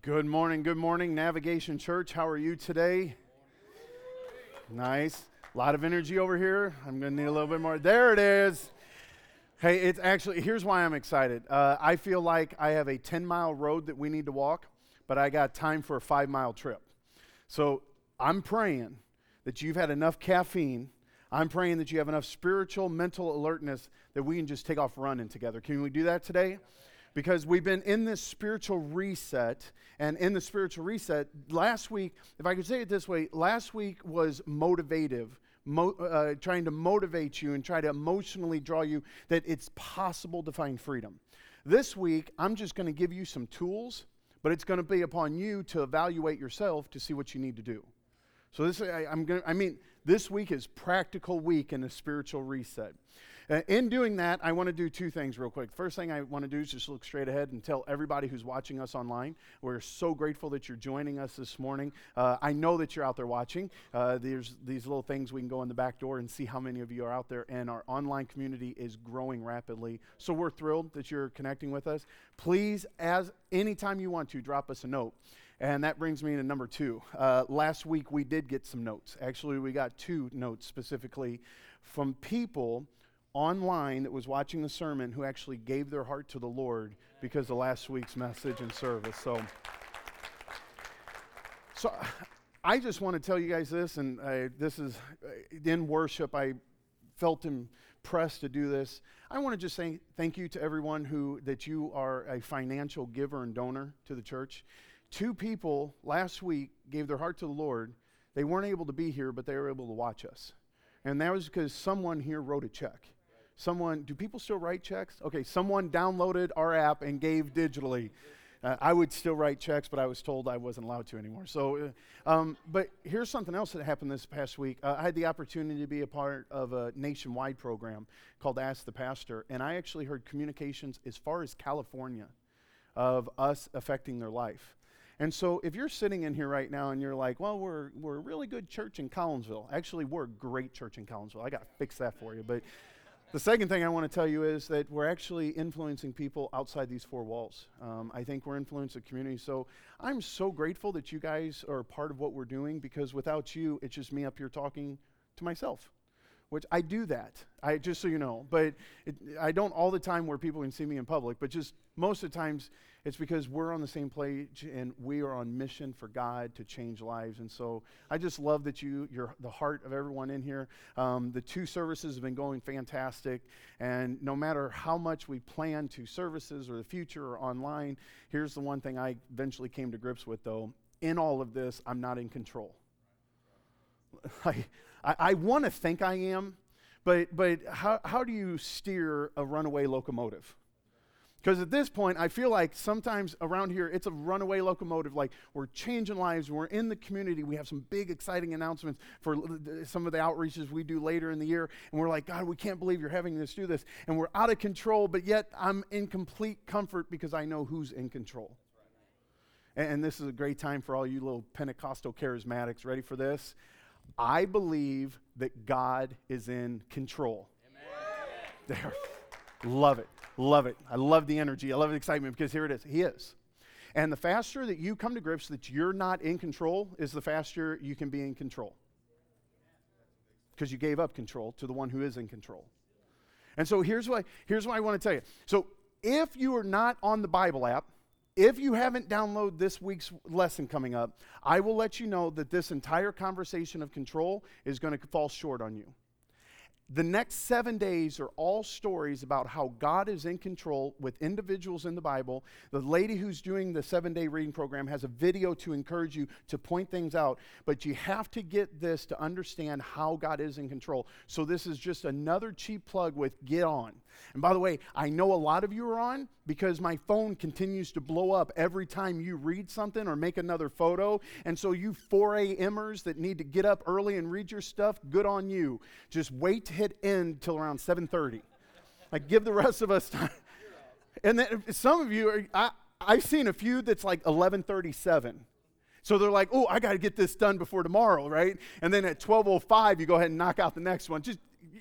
Good morning, Navigation Church. How are you today? Nice. A lot of energy over here. I'm going to need a little bit more. There it is. Hey, it's actually, here's why I'm excited. I feel like I have a 10-mile road that we need to walk, but I got time for a 5-mile trip. So I'm praying that you've had enough caffeine. I'm praying that you have enough spiritual, mental alertness that we can just take off running together. Can we do that today? Because we've been in this spiritual reset, and in the spiritual reset, last week, if I could say it this way, last week was motivative, trying to motivate you and try to emotionally draw you that it's possible to find freedom. This week, I'm just going to give you some tools, but it's going to be upon you to evaluate yourself to see what you need to do. So this week is practical week in the spiritual reset. In doing that, I want to do two things real quick. First thing I want to do is just look straight ahead and tell everybody who's watching us online, we're so grateful that you're joining us this morning. I know that you're out there watching. There's these little things we can go in the back door and see how many of you are out there, and our online community is growing rapidly. So we're thrilled that you're connecting with us. Please, anytime you want to, drop us a note. And that brings me to number 2. Last week we did get some notes. Actually, we got 2 notes specifically from people online that was watching the sermon who actually gave their heart to the Lord because of last week's message and service. So I just want to tell you guys this, and this is in worship. I felt impressed to do this. I want to just say thank you to everyone that you are a financial giver and donor to the church. 2 people last week gave their heart to the Lord. They weren't able to be here, but they were able to watch us. And that was because someone here wrote a check. Do people still write checks? Okay, someone downloaded our app and gave digitally. I would still write checks, but I was told I wasn't allowed to anymore. So, but here's something else that happened this past week. I had the opportunity to be a part of a nationwide program called Ask the Pastor, and I actually heard communications as far as California of us affecting their life. And so if you're sitting in here right now and you're like, well, we're a really good church in Collinsville. Actually, we're a great church in Collinsville. I got to fix that for you. But the second thing I want to tell you is that we're actually influencing people outside these 4 walls. I think we're influencing the community. So I'm so grateful that you guys are a part of what we're doing, because without you, it's just me up here talking to myself, which I do that, just so you know. But I don't all the time where people can see me in public, but just most of the times it's because we're on the same page and we are on mission for God to change lives. And so I just love that you're the heart of everyone in here. The 2 services have been going fantastic. And no matter how much we plan 2 services or the future or online, here's the one thing I eventually came to grips with, though. In all of this, I'm not in control. I want to think I am, but how do you steer a runaway locomotive? Because at this point, I feel like sometimes around here, it's a runaway locomotive. Like, we're changing lives. We're in the community. We have some big, exciting announcements for some of the outreaches we do later in the year. And we're like, God, we can't believe you're having us do this. And we're out of control, but yet I'm in complete comfort because I know who's in control. And this is a great time for all you little Pentecostal charismatics. Ready for this? I believe that God is in control. Amen. There. Love it. Love it. I love the energy. I love the excitement, because here it is. He is. And the faster that you come to grips that you're not in control is the faster you can be in control. Because you gave up control to the one who is in control. And so here's what I want to tell you. So if you are not on the Bible app, if you haven't downloaded this week's lesson coming up, I will let you know that this entire conversation of control is going to fall short on you. The next 7 days are all stories about how God is in control with individuals in the Bible. The lady who's doing the 7-day reading program has a video to encourage you to point things out, but you have to get this to understand how God is in control. So this is just another cheap plug with Get On. And by the way, I know a lot of you are on because my phone continues to blow up every time you read something or make another photo. And so you 4 a.m.ers that need to get up early and read your stuff, good on you. Just wait to hit end till around 7:30. Like, give the rest of us time. And then some of you, I've seen a few that's like 11:37. So they're like, oh, I got to get this done before tomorrow, right? And then at 12:05, you go ahead and knock out the next one. Just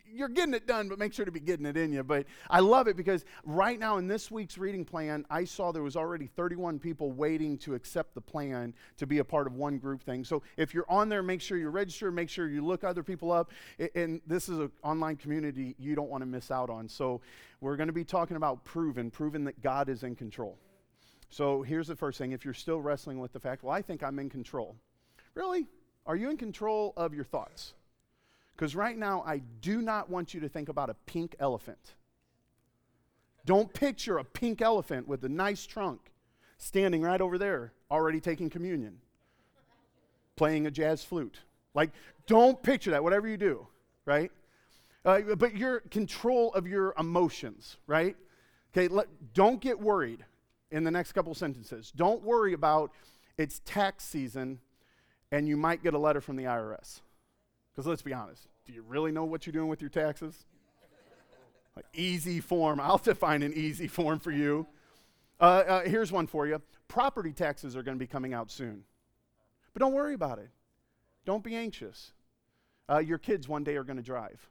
you're getting it done, but make sure to be getting it in you. But I love it because right now in this week's reading plan, I saw there was already 31 people waiting to accept the plan to be a part of one group thing. So if you're on there, make sure you register, make sure you look other people up. And this is an online community you don't want to miss out on. So we're going to be talking about proven that God is in control. So here's the first thing. If you're still wrestling with the fact, well, I think I'm in control. Really? Are you in control of your thoughts? Because right now, I do not want you to think about a pink elephant. Don't picture a pink elephant with a nice trunk standing right over there, already taking communion, playing a jazz flute. Like, don't picture that, whatever you do, right? But you're control of your emotions, right? Okay, don't get worried in the next couple sentences. Don't worry about it's tax season and you might get a letter from the IRS. Because let's be honest, do you really know what you're doing with your taxes? Like easy form. I'll define an easy form for you. Here's one for you. Property taxes are going to be coming out soon. But don't worry about it. Don't be anxious. Your kids one day are going to drive.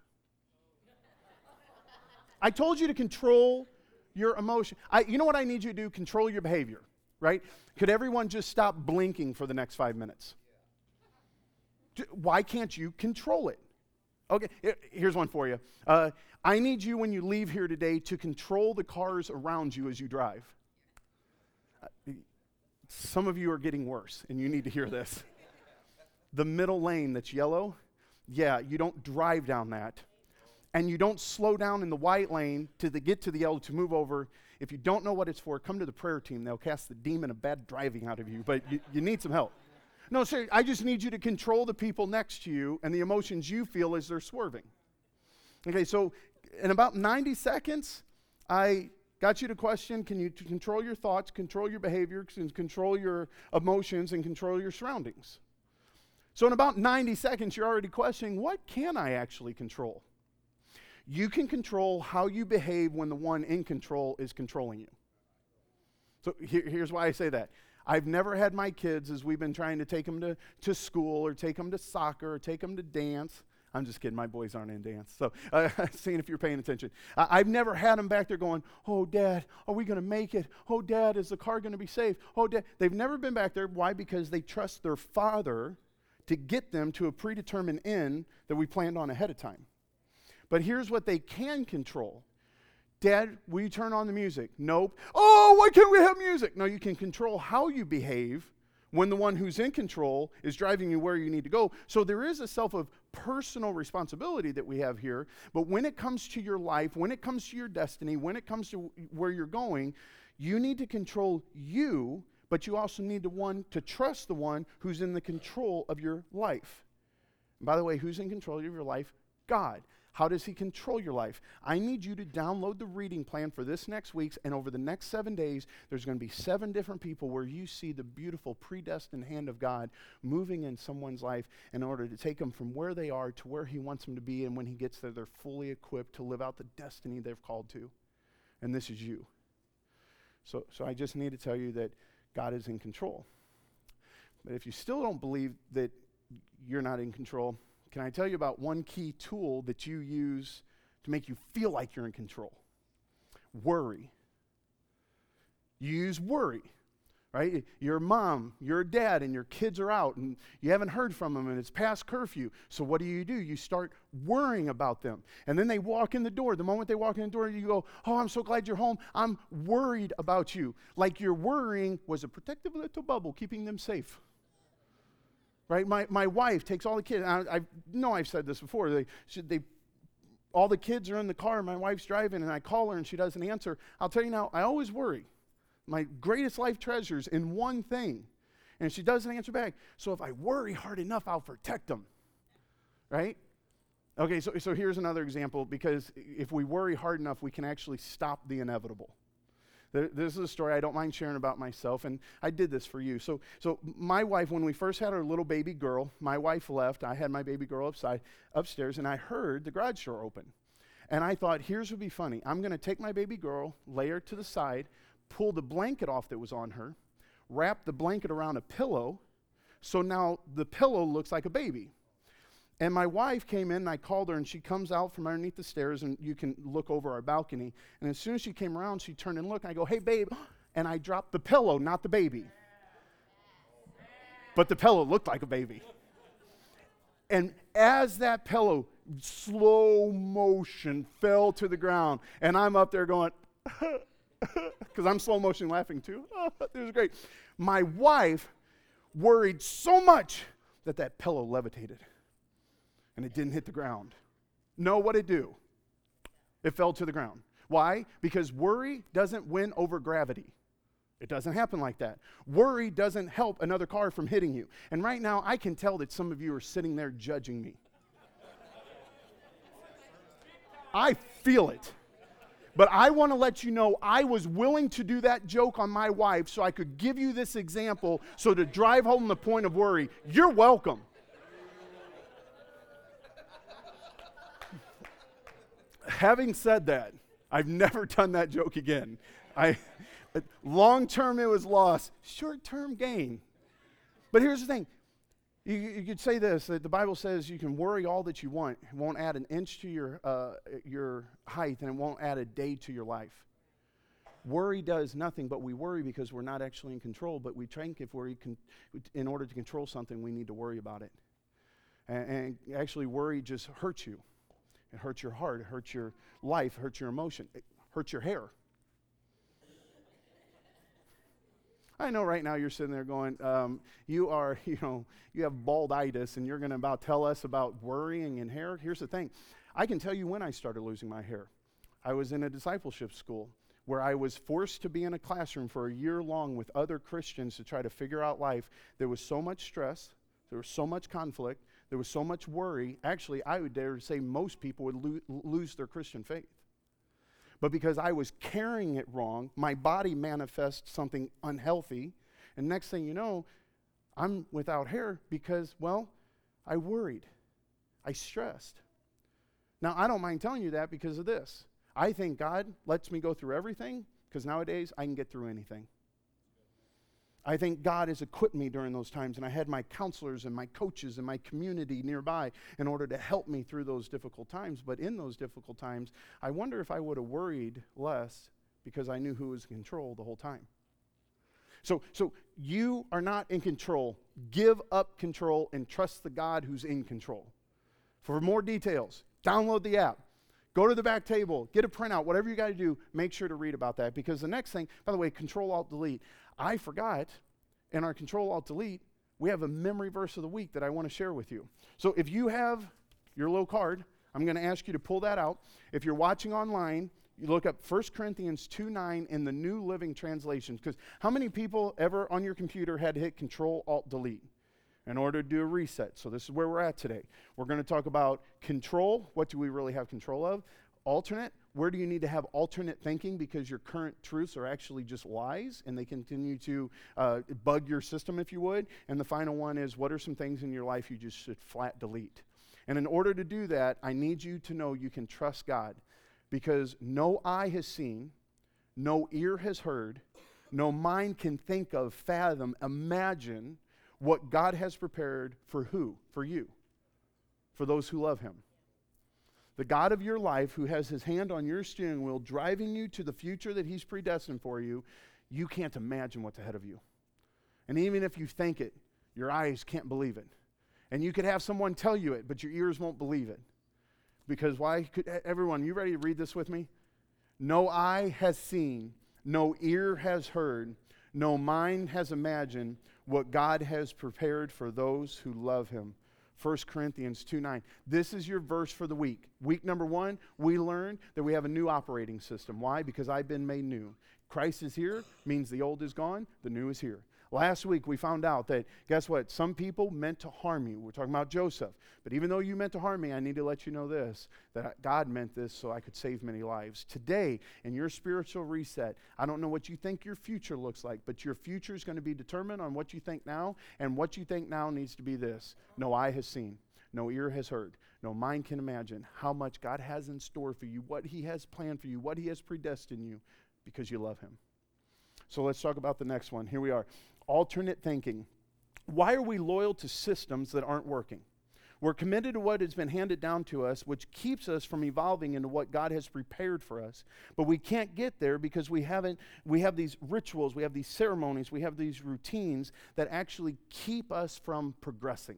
I told you to control your emotion. You know what I need you to do? Control your behavior, right? Could everyone just stop blinking for the next 5 minutes? Why can't you control it? Okay, here's one for you. I need you when you leave here today to control the cars around you as you drive. Some of you are getting worse, and you need to hear this. The middle lane that's yellow, yeah, you don't drive down that. And you don't slow down in the white lane to get to the yellow to move over. If you don't know what it's for, come to the prayer team. They'll cast the demon of bad driving out of you, but you need some help. No, seriously, I just need you to control the people next to you and the emotions you feel as they're swerving. Okay, so in about 90 seconds, I got you to question, can you control your thoughts, control your behavior, control your emotions, and control your surroundings? So in about 90 seconds, you're already questioning, what can I actually control? You can control how you behave when the one in control is controlling you. So here's why I say that. I've never had my kids, as we've been trying to take them to school or take them to soccer or take them to dance. I'm just kidding. My boys aren't in dance. So seeing if you're paying attention. I've never had them back there going, oh, Dad, are we going to make it? Oh, Dad, is the car going to be safe? Oh, Dad. They've never been back there. Why? Because they trust their father to get them to a predetermined end that we planned on ahead of time. But here's what they can control. Dad, will you turn on the music? Nope. Oh, why can't we have music? No, you can control how you behave when the one who's in control is driving you where you need to go. So there is a self of personal responsibility that we have here. But when it comes to your life, when it comes to your destiny, when it comes to where you're going, you need to control you, but you also need to trust the one who's in the control of your life. And by the way, who's in control of your life? God. How does he control your life? I need you to download the reading plan for this next week, and over the next 7 days, there's going to be 7 different people where you see the beautiful predestined hand of God moving in someone's life in order to take them from where they are to where he wants them to be, and when he gets there, they're fully equipped to live out the destiny they've called to. And this is you. So I just need to tell you that God is in control. But if you still don't believe that you're not in control, can I tell you about one key tool that you use to make you feel like you're in control? Worry. You use worry, right? Your mom, your dad, and your kids are out, and you haven't heard from them, and it's past curfew. So what do? You start worrying about them. And then they walk in the door. The moment they walk in the door, you go, oh, I'm so glad you're home. I'm worried about you. Like your worrying was a protective little bubble keeping them safe. Right, my wife takes all the kids. I know I've said this before. All the kids are in the car. My wife's driving, and I call her, and she doesn't answer. I'll tell you now, I always worry. My greatest life treasures in one thing, and she doesn't answer back. So if I worry hard enough, I'll protect them. Right? Okay. So here's another example. Because if we worry hard enough, we can actually stop the inevitable. This is a story I don't mind sharing about myself, and I did this for you. So my wife, when we first had our little baby girl, my wife left. I had my baby girl upstairs, and I heard the garage door open. And I thought, here's what would be funny. I'm going to take my baby girl, lay her to the side, pull the blanket off that was on her, wrap the blanket around a pillow, so now the pillow looks like a baby. And my wife came in, and I called her, and she comes out from underneath the stairs, and you can look over our balcony. And as soon as she came around, she turned and looked, and I go, "Hey, babe." And I dropped the pillow, not the baby. But the pillow looked like a baby. And as that pillow, slow motion, fell to the ground, and I'm up there going, because I'm slow motion laughing too. It was great. My wife worried so much that pillow levitated, and it didn't hit the ground. No, what did it do? It fell to the ground. Why? Because worry doesn't win over gravity. It doesn't happen like that. Worry doesn't help another car from hitting you. And right now, I can tell that some of you are sitting there judging me. I feel it. But I want to let you know I was willing to do that joke on my wife so I could give you this example so to drive home the point of worry. You're welcome. Having said that, I've never done that joke again. Long term, it was loss. Short term, gain. But here's the thing. You could say this, that the Bible says you can worry all that you want. It won't add an inch to your height, and it won't add a day to your life. Worry does nothing, but we worry because we're not actually in control. But we think in order to control something, we need to worry about it. And actually, worry just hurts you. It hurts your heart. It hurts your life. It hurts your emotion. It hurts your hair. I know right now you're sitting there going, you have balditis, and you're going to about tell us about worrying and hair. Here's the thing. I can tell you when I started losing my hair. I was in a discipleship school where I was forced to be in a classroom for a year long with other Christians to try to figure out life. There was so much stress. There was so much conflict. There was so much worry. Actually, I would dare to say most people would lose their Christian faith. But because I was carrying it wrong, my body manifests something unhealthy. And next thing you know, I'm without hair because, I worried. I stressed. Now, I don't mind telling you that because of this. I think God lets me go through everything because nowadays I can get through anything. I think God has equipped me during those times, and I had my counselors and my coaches and my community nearby in order to help me through those difficult times. But in those difficult times, I wonder if I would have worried less because I knew who was in control the whole time. So you are not in control. Give up control and trust the God who's in control. For more details, download the app. Go to the back table, get a printout, whatever you got to do, make sure to read about that. Because the next thing, by the way, Control-Alt-Delete. I forgot, in our Control-Alt-Delete, we have a memory verse of the week that I want to share with you. So if you have your little card, I'm going to ask you to pull that out. If you're watching online, you look up 1 Corinthians 2:9 in the New Living Translation. Because how many people ever on your computer had to hit Control-Alt-Delete in order to do a reset? So this is where we're at today. We're going to talk about control. What do we really have control of? Alternate. Where do you need to have alternate thinking because your current truths are actually just lies and they continue to bug your system, if you would? And the final one is, what are some things in your life you just should flat delete? And in order to do that, I need you to know you can trust God because no eye has seen, no ear has heard, no mind can think of, fathom, imagine what God has prepared for who? For you. For those who love Him. The God of your life who has His hand on your steering wheel driving you to the future that He's predestined for you, you can't imagine what's ahead of you. And even if you think it, your eyes can't believe it. And you could have someone tell you it, but your ears won't believe it. Because why? Everyone, you ready to read this with me? No eye has seen, no ear has heard, no mind has imagined what God has prepared for those who love Him. 1 Corinthians 2:9. This is your verse for the week. Week number 1, we learned that we have a new operating system. Why? Because I've been made new. Christ is here, means the old is gone, the new is here. Last week we found out that, guess what? Some people meant to harm you. We're talking about Joseph. But even though you meant to harm me, I need to let you know this, that God meant this so I could save many lives. Today, in your spiritual reset, I don't know what you think your future looks like, but your future is going to be determined on what you think now, and what you think now needs to be this. No eye has seen, no ear has heard, no mind can imagine how much God has in store for you, what He has planned for you, what He has predestined you, because you love Him. So let's talk about the next one. Here we are. Alternate thinking. Why are we loyal to systems that aren't working? We're committed to what has been handed down to us, which keeps us from evolving into what God has prepared for us. But we can't get there because we have these rituals, we have these ceremonies, we have these routines that actually keep us from progressing.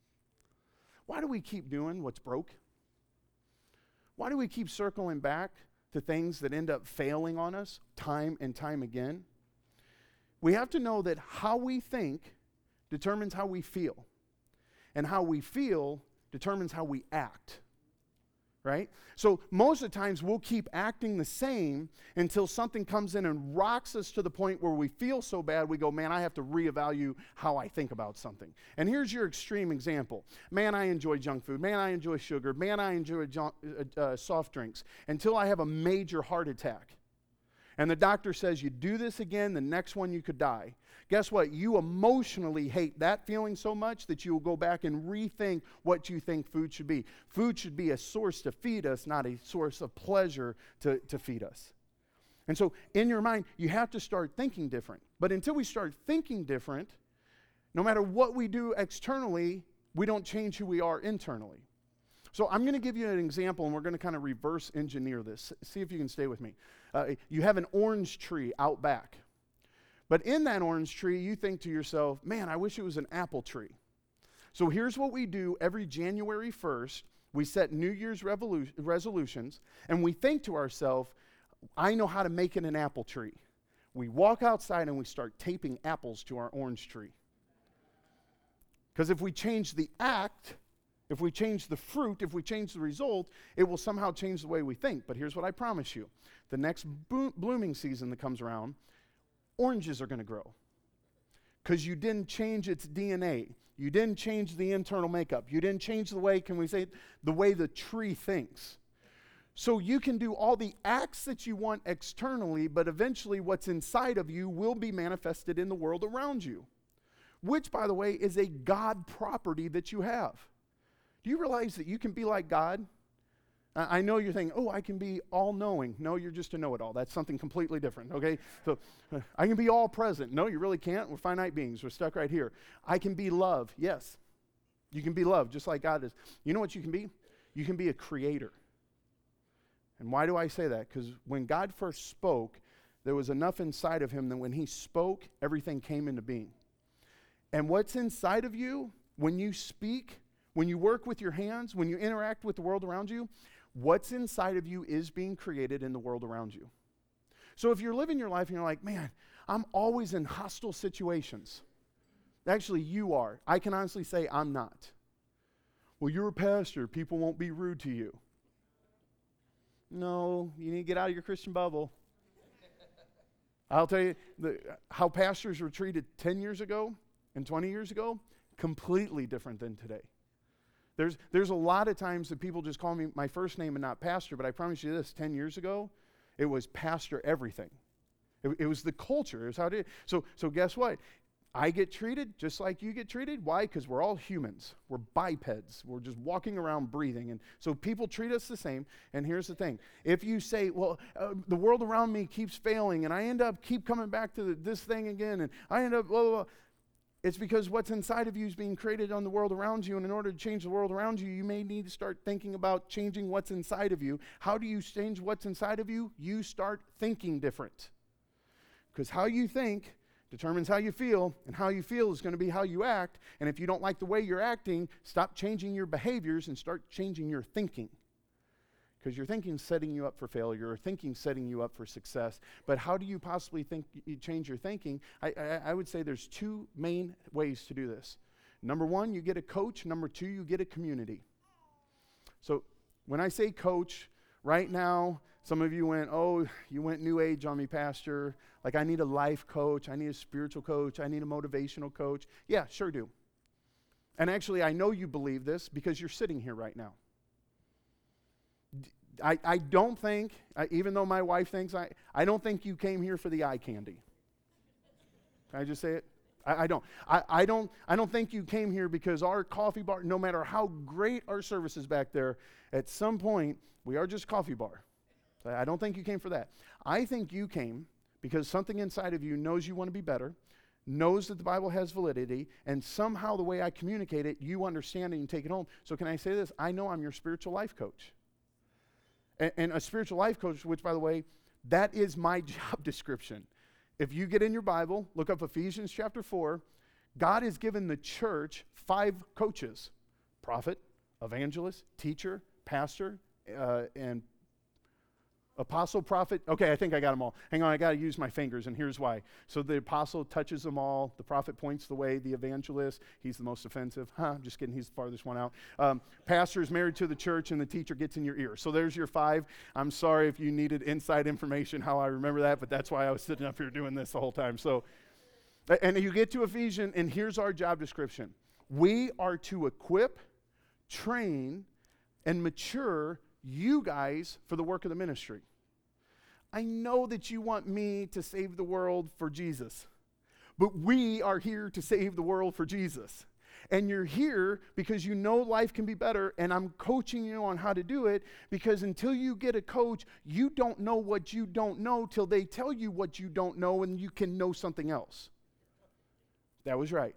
Why do we keep doing what's broke? Why do we keep circling back to things that end up failing on us time and time again? We have to know that how we think determines how we feel. And how we feel determines how we act, right? So most of the times we'll keep acting the same until something comes in and rocks us to the point where we feel so bad we go, man, I have to reevaluate how I think about something. And here's your extreme example. Man, I enjoy junk food. Man, I enjoy sugar. Man, I enjoy soft drinks until I have a major heart attack. And the doctor says, you do this again, the next one you could die. Guess what? You emotionally hate that feeling so much that you will go back and rethink what you think food should be. Food should be a source to feed us, not a source of pleasure to feed us. And so in your mind, you have to start thinking different. But until we start thinking different, no matter what we do externally, we don't change who we are internally. So I'm going to give you an example, and we're going to kind of reverse engineer this. See if you can stay with me. You have an orange tree out back. But in that orange tree, you think to yourself, man, I wish it was an apple tree. So here's what we do every January 1st. We set New Year's resolutions, and we think to ourselves, I know how to make it an apple tree. We walk outside and we start taping apples to our orange tree. Because if we change the act, if we change the fruit, if we change the result, it will somehow change the way we think. But here's what I promise you. The next blooming season that comes around, oranges are going to grow. Because you didn't change its DNA. You didn't change the internal makeup. You didn't change the way, can we say, the way the tree thinks. So you can do all the acts that you want externally, but eventually what's inside of you will be manifested in the world around you. Which, by the way, is a God property that you have. Do you realize that you can be like God? I know you're thinking, oh, I can be all-knowing. No, you're just a know-it-all. That's something completely different, okay? So I can be all-present. No, you really can't. We're finite beings. We're stuck right here. I can be love. Yes, you can be love just like God is. You know what you can be? You can be a creator. And why do I say that? Because when God first spoke, there was enough inside of him that when he spoke, everything came into being. And what's inside of you, when you speak, when you work with your hands, when you interact with the world around you, what's inside of you is being created in the world around you. So if you're living your life and you're like, man, I'm always in hostile situations. Actually, you are. I can honestly say I'm not. Well, you're a pastor. People won't be rude to you. No, you need to get out of your Christian bubble. I'll tell you, how pastors were treated 10 years ago and 20 years ago, completely different than today. There's a lot of times that people just call me my first name and not pastor, but I promise you this, 10 years ago, it was pastor everything. It was the culture. It was how it is. So guess what? I get treated just like you get treated. Why? Because we're all humans. We're bipeds. We're just walking around breathing. And so people treat us the same. And here's the thing. If you say, well, the world around me keeps failing, and I end up keep coming back to this thing again, and I end up blah, blah, blah. It's because what's inside of you is being created on the world around you, and in order to change the world around you, you may need to start thinking about changing what's inside of you. How do you change what's inside of you? You start thinking different. Because how you think determines how you feel, and how you feel is going to be how you act, and if you don't like the way you're acting, stop changing your behaviors and start changing your thinking. Because your thinking is setting you up for failure, or thinking setting you up for success. But how do you possibly think you change your thinking? I would say there's two main ways to do this. Number one, you get a coach. Number two, you get a community. So when I say coach, right now, some of you went, oh, you went new age on me, Pastor. Like I need a life coach. I need a spiritual coach. I need a motivational coach. Yeah, sure do. And actually, I know you believe this because you're sitting here right now. I don't think, even though my wife thinks, I don't think you came here for the eye candy. Can I just say it? I don't. I don't think you came here because our coffee bar, no matter how great our service is back there, at some point, we are just a coffee bar. I don't think you came for that. I think you came because something inside of you knows you want to be better, knows that the Bible has validity, and somehow the way I communicate it, you understand it and you take it home. So can I say this? I know I'm your spiritual life coach. And a spiritual life coach, which, by the way, that is my job description. If you get in your Bible, look up Ephesians chapter 4, God has given the church 5 coaches: prophet, evangelist, teacher, pastor, and apostle, prophet. Okay, I think I got them all. Hang on, I got to use my fingers, and here's why. So the apostle touches them all. The prophet points the way. The evangelist, he's the most offensive. I'm just kidding. He's the farthest one out. Pastor is married to the church, and the teacher gets in your ear. So there's your 5. I'm sorry if you needed inside information how I remember that, but that's why I was sitting up here doing this the whole time. So, and you get to Ephesians, and here's our job description. We are to equip, train, and mature you guys for the work of the ministry. I know that you want me to save the world for Jesus, but we are here to save the world for Jesus. And you're here because you know life can be better, and I'm coaching you on how to do it, because until you get a coach, you don't know what you don't know till they tell you what you don't know, and you can know something else. That was right.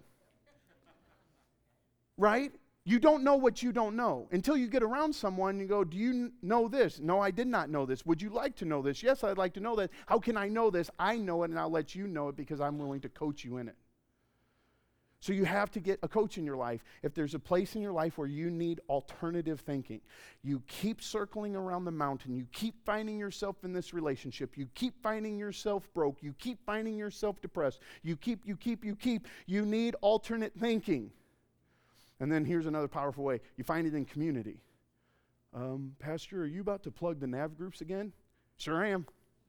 Right? You don't know what you don't know until you get around someone and you go, do you know this? No, I did not know this. Would you like to know this? Yes, I'd like to know that. How can I know this? I know it, and I'll let you know it because I'm willing to coach you in it. So you have to get a coach in your life. If there's a place in your life where you need alternative thinking, you keep circling around the mountain, you keep finding yourself in this relationship, you keep finding yourself broke, you keep finding yourself depressed, you need alternate thinking. And then here's another powerful way. You find it in community. Pastor, are you about to plug the NAV groups again? Sure am.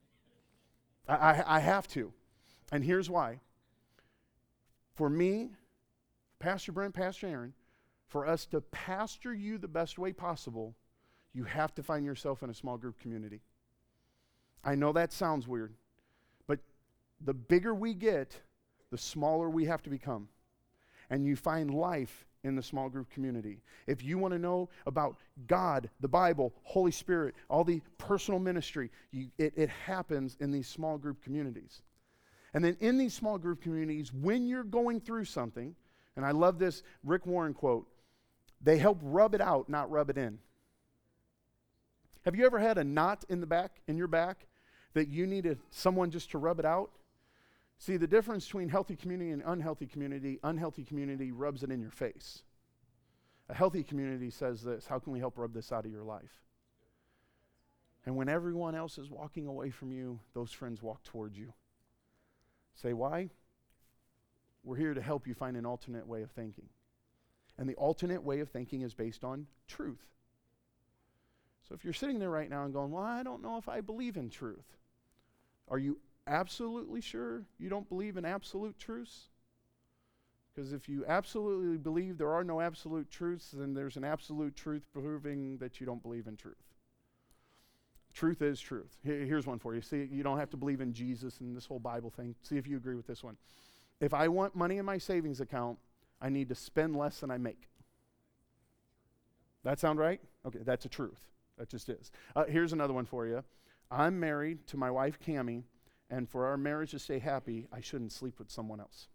I have to. And here's why. For me, Pastor Brent, Pastor Aaron, for us to pastor you the best way possible, you have to find yourself in a small group community. I know that sounds weird, but the bigger we get, the smaller we have to become. And you find life in the small group community. If you want to know about God, the Bible, Holy Spirit, all the personal ministry, it happens in these small group communities. And then in these small group communities, when you're going through something, and I love this Rick Warren quote, they help rub it out, not rub it in. Have you ever had a knot in your back, that you needed someone just to rub it out? See, the difference between healthy community and unhealthy community rubs it in your face. A healthy community says this: how can we help rub this out of your life? And when everyone else is walking away from you, those friends walk towards you. Say, why? We're here to help you find an alternate way of thinking. And the alternate way of thinking is based on truth. So if you're sitting there right now and going, well, I don't know if I believe in truth. Are you absolutely sure you don't believe in absolute truths? Because if you absolutely believe there are no absolute truths, then there's an absolute truth proving that you don't believe in truth. Truth is truth. Here's one for you. See, you don't have to believe in Jesus and this whole Bible thing. See if you agree with this one. If I want money in my savings account, I need to spend less than I make. That sound right? Okay, that's a truth. That just is. Here's another one for you. I'm married to my wife, Cammie, and for our marriage to stay happy, I shouldn't sleep with someone else.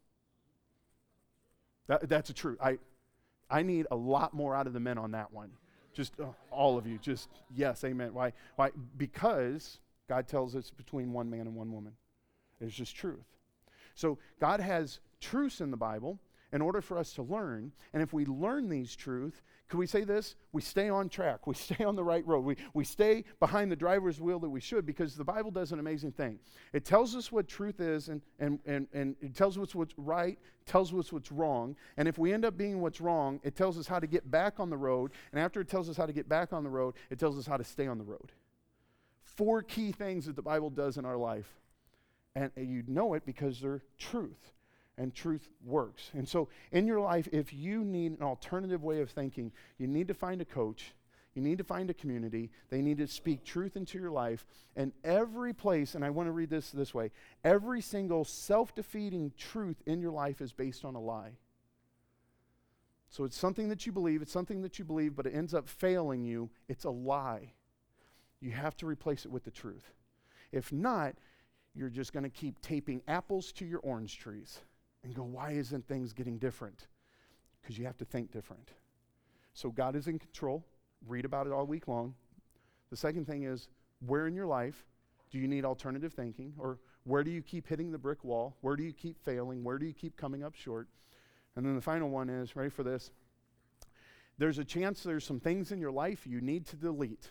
That's a truth. I need a lot more out of the men on that one. Just all of you, just yes, amen. Why? Because God tells us between one man and one woman. It's just truth. So God has truths in the Bible in order for us to learn. And if we learn these truths, could we say this? We stay on track. We stay on the right road. We stay behind the driver's wheel that we should, because the Bible does an amazing thing. It tells us what truth is, and it tells us what's right, tells us what's wrong. And if we end up being what's wrong, it tells us how to get back on the road. And after it tells us how to get back on the road, it tells us how to stay on the road. 4 key things that the Bible does in our life. And you know it because they're truth. And truth works. And so in your life, if you need an alternative way of thinking, you need to find a coach. You need to find a community. They need to speak truth into your life. And every place, and I want to read this way, every single self-defeating truth in your life is based on a lie. So it's something that you believe, but it ends up failing you. It's a lie. You have to replace it with the truth. If not, you're just going to keep taping apples to your orange trees. and go, why isn't things getting different? Because you have to think different. So God is in control. Read about it all week long. The second thing is, where in your life do you need alternative thinking? Or where do you keep hitting the brick wall? Where do you keep failing? Where do you keep coming up short? And then the final one is, ready for this? There's a chance there's some things in your life you need to delete.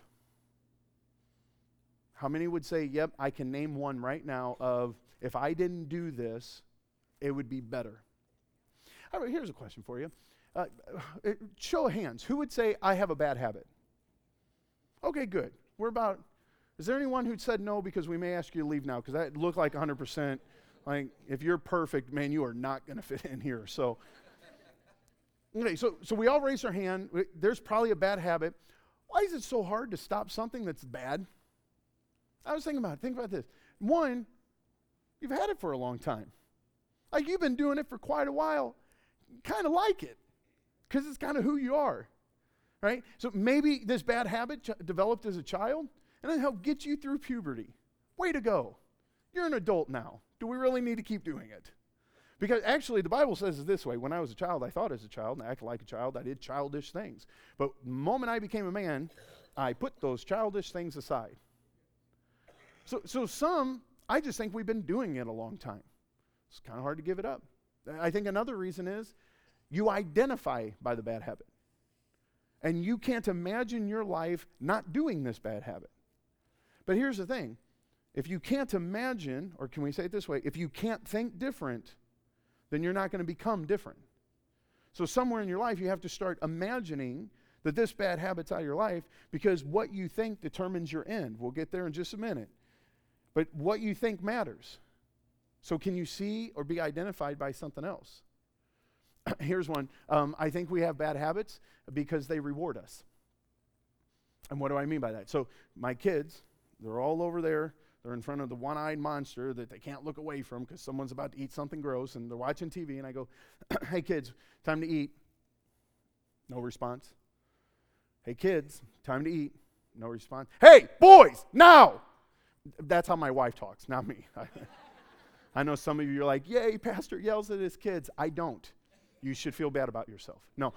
How many would say, yep, I can name one right now of, if I didn't do this, it would be better? All right, here's a question for you. Show of hands. Who would say, I have a bad habit? Okay, good. Is there anyone who said no because we may ask you to leave now? Because that looked like 100%. Like, if you're perfect, man, you are not going to fit in here. So, okay, so we all raise our hand. There's probably a bad habit. Why is it so hard to stop something that's bad? I was thinking about it. Think about this. One, you've had it for a long time. Like, you've been doing it for quite a while. You kind of like it because it's kind of who you are, right? So maybe this bad habit developed as a child, and then helped get you through puberty. Way to go. You're an adult now. Do we really need to keep doing it? Because actually, the Bible says it this way. When I was a child, I thought as a child, and I acted like a child. I did childish things. But the moment I became a man, I put those childish things aside. So some, I just think we've been doing it a long time. It's kind of hard to give it up. I think another reason is you identify by the bad habit. And you can't imagine your life not doing this bad habit. But here's the thing. If you can't imagine, or can we say it this way, if you can't think different, then you're not going to become different. So somewhere in your life, you have to start imagining that this bad habit's out of your life, because what you think determines your end. We'll get there in just a minute. But what you think matters. So can you see or be identified by something else? Here's one. I think we have bad habits because they reward us. And what do I mean by that? So my kids, they're all over there. They're in front of the one-eyed monster that they can't look away from because someone's about to eat something gross, and they're watching TV, and I go, hey, kids, time to eat. No response. Hey, kids, time to eat. No response. Hey, boys, now! That's how my wife talks, not me. I know some of you are like, yay, pastor yells at his kids. I don't. You should feel bad about yourself. No.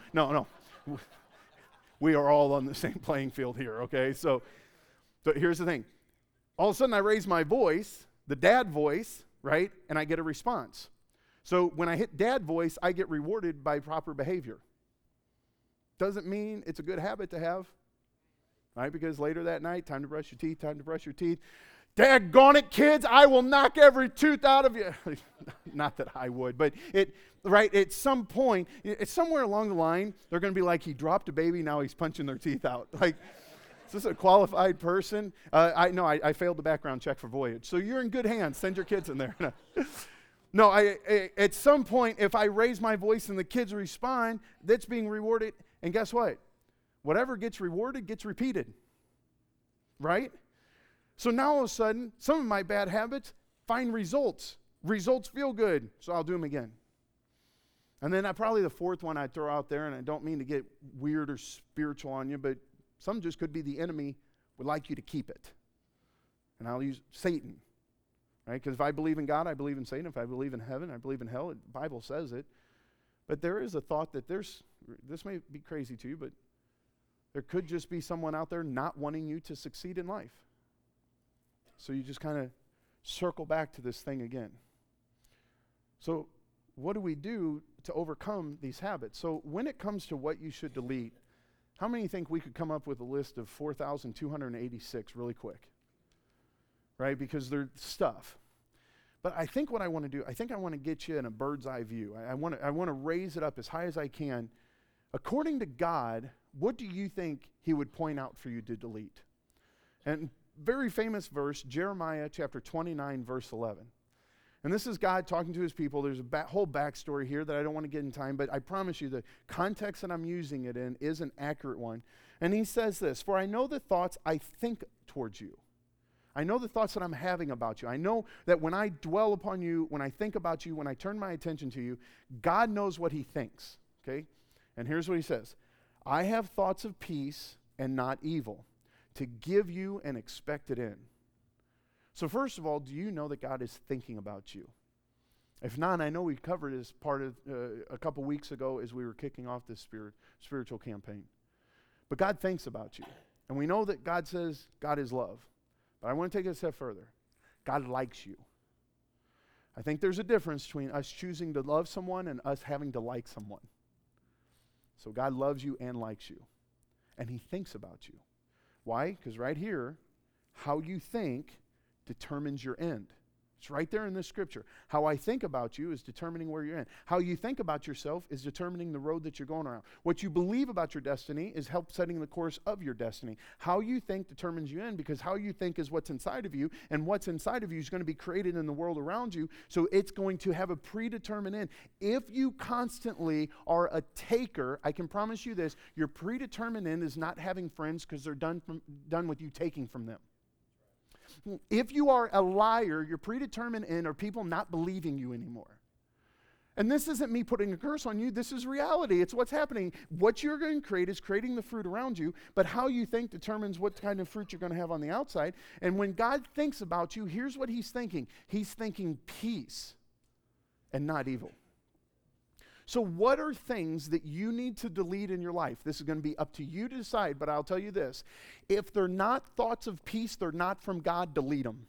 We are all on the same playing field here, okay? So here's the thing. All of a sudden I raise my voice, the dad voice, right? And I get a response. So when I hit dad voice, I get rewarded by proper behavior. Doesn't mean it's a good habit to have, right? Because later that night, time to brush your teeth. Daggone it, kids, I will knock every tooth out of you. Not that I would, but at some point, it's somewhere along the line, they're going to be like, he dropped a baby, now he's punching their teeth out. Like, is this a qualified person? I failed the background check for Voyage. So you're in good hands. Send your kids in there. No, at some point, if I raise my voice and the kids respond, that's being rewarded. And guess what? Whatever gets rewarded gets repeated. Right? So now all of a sudden, some of my bad habits find results. Results feel good, so I'll do them again. And then probably the fourth one I'd throw out there, and I don't mean to get weird or spiritual on you, but some just could be the enemy would like you to keep it. And I'll use Satan, right? Because if I believe in God, I believe in Satan. If I believe in heaven, I believe in hell. The Bible says it. But there is a thought that this may be crazy to you, but there could just be someone out there not wanting you to succeed in life. So you just kind of circle back to this thing again. So what do we do to overcome these habits? So when it comes to what you should delete, how many think we could come up with a list of 4,286 really quick? Right? Because they're stuff. But I think what I want to do, I want to get you in a bird's eye view. I want to raise it up as high as I can. According to God, what do you think he would point out for you to delete? And very famous verse, Jeremiah chapter 29, verse 11. And this is God talking to his people. There's a whole backstory here that I don't want to get in time, but I promise you the context that I'm using it in is an accurate one. And he says this, for I know the thoughts I think towards you. I know the thoughts that I'm having about you. I know that when I dwell upon you, when I think about you, when I turn my attention to you, God knows what he thinks, okay? And here's what he says. I have thoughts of peace and not evil, to give you an expected end. So first of all, do you know that God is thinking about you? If not, I know we covered it as part of a couple weeks ago as we were kicking off this spiritual campaign. But God thinks about you. And we know that God says God is love. But I want to take it a step further. God likes you. I think there's a difference between us choosing to love someone and us having to like someone. So God loves you and likes you. And he thinks about you. Why? Because right here, how you think determines your end. It's right there in this scripture. How I think about you is determining where you're in. How you think about yourself is determining the road that you're going around. What you believe about your destiny is help setting the course of your destiny. How you think determines you in, because how you think is what's inside of you, and what's inside of you is going to be created in the world around you, so it's going to have a predetermined end. If you constantly are a taker, I can promise you this, your predetermined end is not having friends because they're done with you taking from them. If you are a liar, your predetermined end are people not believing you anymore. And this isn't me putting a curse on you. This is reality. It's what's happening. What you're going to create is creating the fruit around you, but how you think determines what kind of fruit you're going to have on the outside. And when God thinks about you, here's what he's thinking. He's thinking peace and not evil. So what are things that you need to delete in your life? This is going to be up to you to decide, but I'll tell you this. If they're not thoughts of peace, they're not from God, delete them.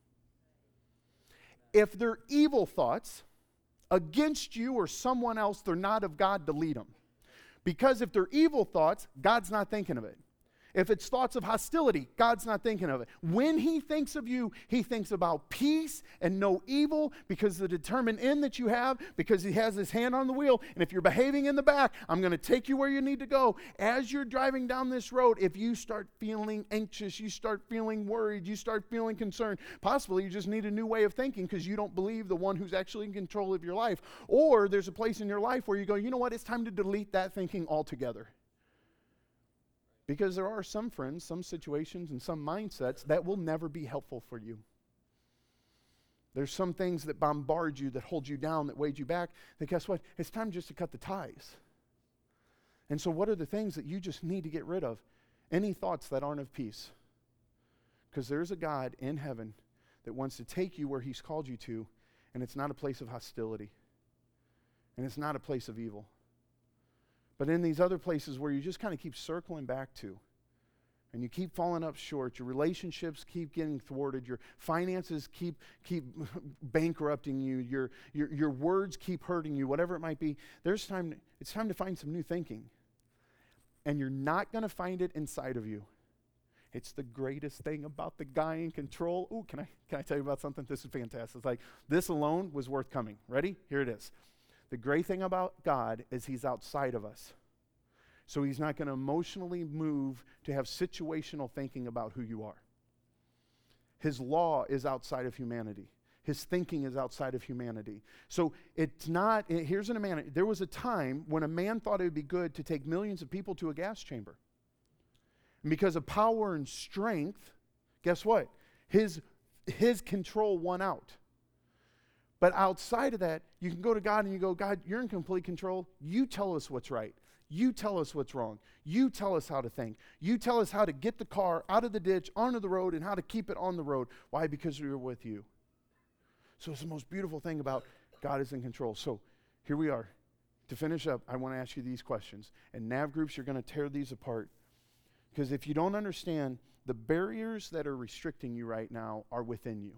If they're evil thoughts against you or someone else, they're not of God, delete them. Because if they're evil thoughts, God's not thinking of it. If it's thoughts of hostility, God's not thinking of it. When he thinks of you, he thinks about peace and no evil, because the determined end that you have, because he has his hand on the wheel. And if you're behaving in the back, I'm going to take you where you need to go. As you're driving down this road, if you start feeling anxious, you start feeling worried, you start feeling concerned, possibly you just need a new way of thinking because you don't believe the one who's actually in control of your life. Or there's a place in your life where you go, you know what, it's time to delete that thinking altogether. Because there are some friends, some situations, and some mindsets that will never be helpful for you. There's some things that bombard you, that hold you down, that weighed you back, that guess what? It's time just to cut the ties. And so what are the things that you just need to get rid of? Any thoughts that aren't of peace. Because there's a God in heaven that wants to take you where he's called you to, and it's not a place of hostility. And it's not a place of evil. But in these other places where you just kind of keep circling back to, and you keep falling up short, your relationships keep getting thwarted, your finances keep bankrupting you, your words keep hurting you, whatever it might be, it's time to find some new thinking. And you're not going to find it inside of you. It's the greatest thing about the guy in control. Ooh, can I tell you about something? This is fantastic. It's like, this alone was worth coming. Ready? Here it is. The great thing about God is he's outside of us. So he's not going to emotionally move to have situational thinking about who you are. His law is outside of humanity. His thinking is outside of humanity. So it's not, here's an man, there was a time when a man thought it would be good to take millions of people to a gas chamber. And because of power and strength, guess what? His control won out. But outside of that, you can go to God and you go, God, you're in complete control. You tell us what's right. You tell us what's wrong. You tell us how to think. You tell us how to get the car out of the ditch, onto the road, and how to keep it on the road. Why? Because we are with you. So it's the most beautiful thing about God is in control. So here we are. To finish up, I want to ask you these questions. And nav groups, you're going to tear these apart. Because if you don't understand, the barriers that are restricting you right now are within you.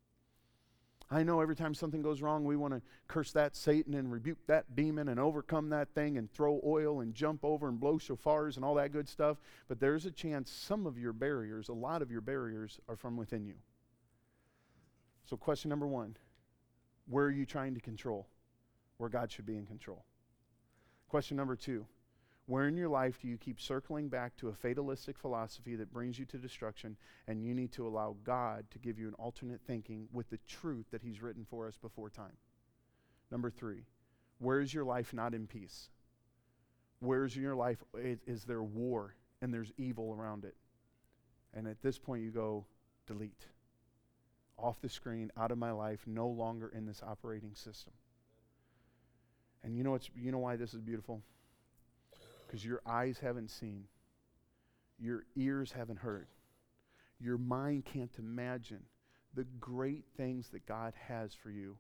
I know every time something goes wrong, we want to curse that Satan and rebuke that demon and overcome that thing and throw oil and jump over and blow shofars and all that good stuff. But there's a chance some of your barriers, a lot of your barriers, are from within you. So question number one, where are you trying to control? Where God should be in control. Question number two, where in your life do you keep circling back to a fatalistic philosophy that brings you to destruction, and you need to allow God to give you an alternate thinking with the truth that he's written for us before time? Number three, where is your life not in peace? Where is in your life, is there war and there's evil around it? And at this point you go, delete. Off the screen, out of my life, no longer in this operating system. And you know why this is beautiful? Because your eyes haven't seen, your ears haven't heard, your mind can't imagine the great things that God has for you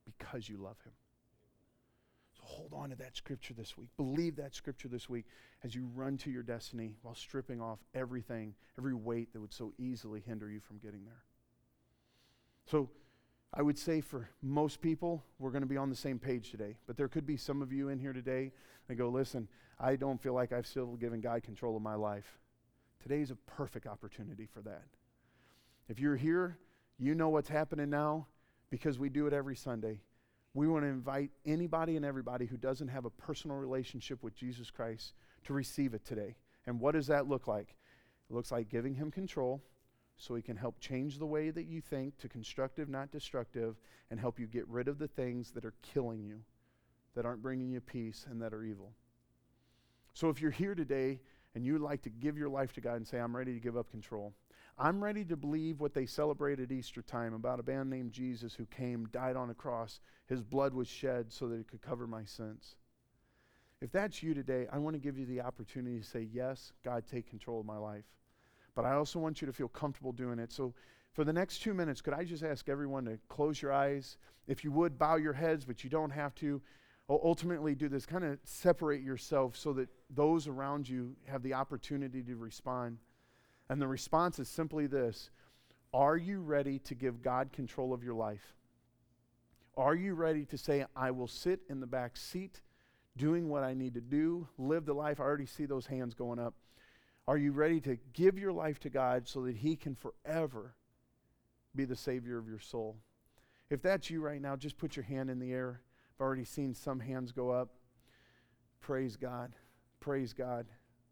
because you love him. So hold on to that scripture this week. Believe that scripture this week as you run to your destiny while stripping off everything, every weight that would so easily hinder you from getting there. So I would say for most people, we're going to be on the same page today. But there could be some of you in here today that go, listen, I don't feel like I've still given God control of my life. Today is a perfect opportunity for that. If you're here, you know what's happening now because we do it every Sunday. We want to invite anybody and everybody who doesn't have a personal relationship with Jesus Christ to receive it today. And what does that look like? It looks like giving him control so he can help change the way that you think to constructive, not destructive, and help you get rid of the things that are killing you, that aren't bringing you peace, and that are evil. So if you're here today and you'd like to give your life to God and say, I'm ready to give up control. I'm ready to believe what they celebrate at Easter time about a man named Jesus who came, died on a cross. His blood was shed so that it could cover my sins. If that's you today, I want to give you the opportunity to say, yes, God, take control of my life. But I also want you to feel comfortable doing it. So for the next 2 minutes, could I just ask everyone to close your eyes? If you would, bow your heads, but you don't have to. Ultimately do this. Kind of separate yourself so that those around you have the opportunity to respond. And the response is simply this. Are you ready to give God control of your life? Are you ready to say, I will sit in the back seat doing what I need to do, live the life? I already see those hands going up. Are you ready to give your life to God so that he can forever be the Savior of your soul? If that's you right now, just put your hand in the air. I've already seen some hands go up. Praise God. Praise God.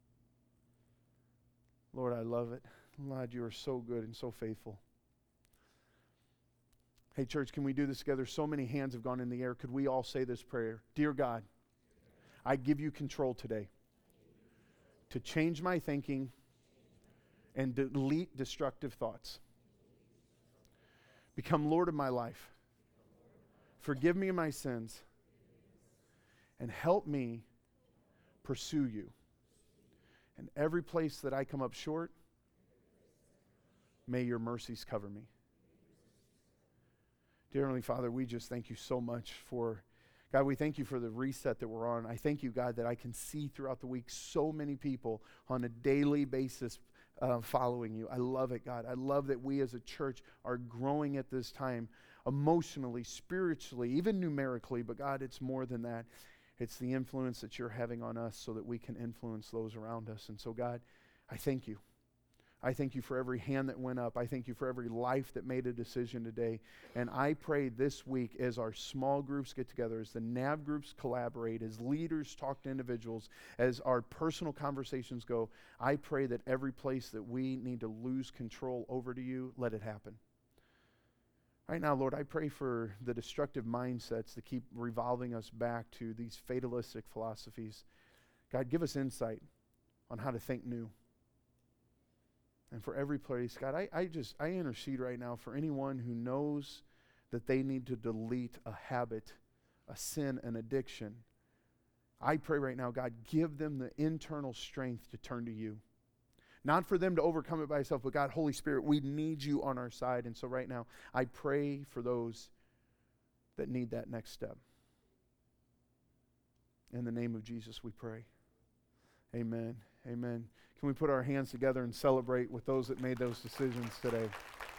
Lord, I love it. Lord, you are so good and so faithful. Hey, church, can we do this together? So many hands have gone in the air. Could we all say this prayer? Dear God, I give you control today to change my thinking and delete destructive thoughts. Become Lord of my life. Forgive me my sins and help me pursue you. And every place that I come up short, may your mercies cover me. Dear Heavenly Father, we just thank you so much for, God, we thank you for the reset that we're on. I thank you, God, that I can see throughout the week so many people on a daily basis following you. I love it, God. I love that we as a church are growing at this time emotionally, spiritually, even numerically. But God, it's more than that. It's the influence that you're having on us so that we can influence those around us. And so, God, I thank you. I thank you for every hand that went up. I thank you for every life that made a decision today. And I pray this week as our small groups get together, as the NAV groups collaborate, as leaders talk to individuals, as our personal conversations go, I pray that every place that we need to lose control over to you, let it happen. Right now, Lord, I pray for the destructive mindsets that keep revolving us back to these fatalistic philosophies. God, give us insight on how to think new. And for every place, God, I intercede right now for anyone who knows that they need to delete a habit, a sin, an addiction. I pray right now, God, give them the internal strength to turn to you. Not for them to overcome it by itself, but God, Holy Spirit, we need you on our side. And so right now, I pray for those that need that next step. In the name of Jesus, we pray. Amen. Amen. Can we put our hands together and celebrate with those that made those decisions today?